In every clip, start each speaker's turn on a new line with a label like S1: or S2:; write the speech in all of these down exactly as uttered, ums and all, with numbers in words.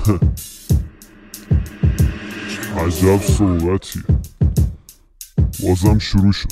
S1: عجب صحبتی. بازم شروع شد.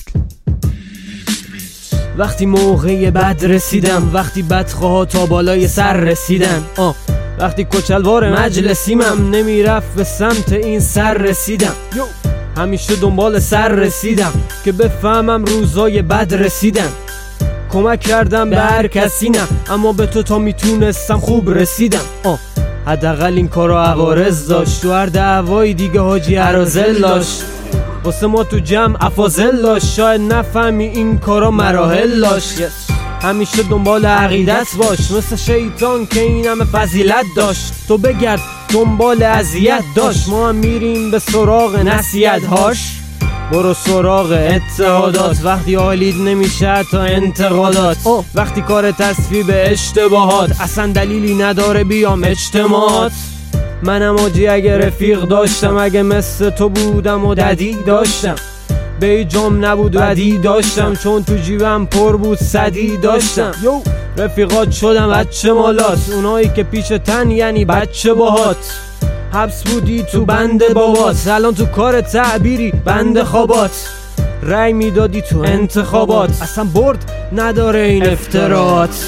S2: وقتی موقع بد رسیدم، وقتی بدخواه تا بالای سر رسیدن، آه وقتی کچلوار مجلسیمم نمیرفت به سمت این سر رسیدم. یو همیشه دنبال سر رسیدم که بفهمم روزای بد رسیدن. کمک کردم به هر کسی نه، اما به تو تا میتونستم خوب رسیدم. آه حداقل این کارو عوارض داشت، تو هر دعوای دیگه حاجی عرازل داشت، واسه ما تو جمع افاضل داشت. شاید نفهمی این کارا مراحل داشت. همیشه دنبال عقیدت باش، مثل شیطان که این همه فضیلت داشت. تو بگرد دنبال اذیت داشت، ما هم میریم به سراغ نصیحت هاش. برو سراغ اتحادات وقتی حالید نمیشه تا انتقادات. وقتی کار تصفیه به اشتباهات اصلا دلیلی نداره بیام اجتماعات. منم آجی اگه رفیق داشتم، اگه مثل تو بودم و ددی داشتم، به جام نبود ودی داشتم، چون تو جیبم پر بود صدی داشتم. یو رفیقات شدم بچه مالات، اونایی که پیش تن یعنی بچه باهات. حبس بودی تو بند بابات، الان تو کار تعبیری بند خوابات. رای میدادی تو انتخابات، اصلا برد نداره این افتراعات.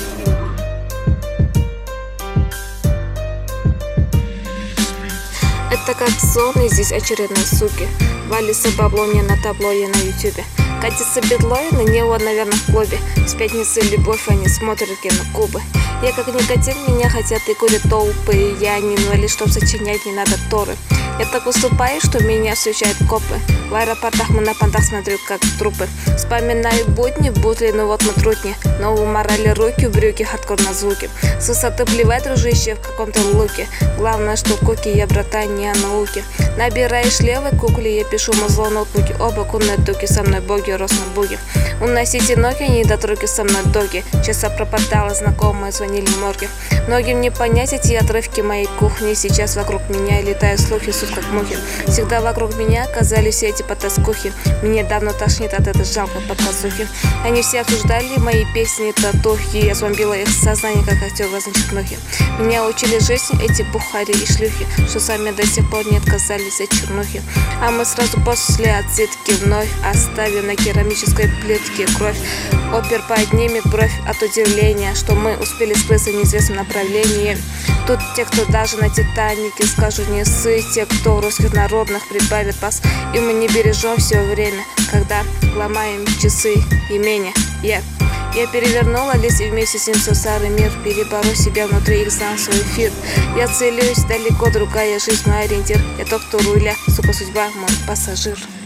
S3: Это как сон, и здесь очередной суки. Валится бабло мне на табло, я на ютубе. Катится бедло, и на него, наверное, в клубе. С пятницы любовь, они смотрят кинокубы. Я как никотин, меня хотят и курят толпы. Я не инвалид, чтоб сочинять, не надо торы. Я так выступаю, что меня встречают копы. В аэропортах мы на понтах смотрю, как трупы. Вспоминаю будни, бутли, ну вот мы трутни. Но у морали руки, в брюки, хардкор на звуки. С высоты плевай, дружище, в каком-то луке. Главное, что куки, я братан, не о науке. Набираешь левой кукле, я пишу музло ноутбуки. Оба кунные дуки, со мной боги, рост на буги. Уносите ноги, недотруки со мной доги. Часа пропадала, знакомые звонили в морге. Многим не понять эти отрывки моей кухни. Сейчас вокруг меня летают слухи, суть как мухи. Всегда вокруг меня оказались все эти потаскухи. Мне давно тошнит от этой жалкой показухи. Они все обсуждали мои песни, татухи. Я зомбила их сознание, как актер возничек нухи. Меня учили жизнь эти бухари и шлюхи, что сами до сих пор не отказались от чернухи. А мы сразу после отсидки вновь оставим на керамической плитке кровь. Опер поднимет бровь от удивления, что мы успели скрыться в неизвестном направлении. Тут те, кто даже на Титанике скажут не ссы, те, кто в русских народных прибавит пас. И мы не бережем все время, когда ломаем часы имени. Yeah. Я перевернула лист и вместе с ним все старый мир. Перебору себя внутри их, знал свой эфир. Я целюсь далеко, другая жизнь мой ориентир. Я тот, кто руля, сука, судьба, мой пассажир.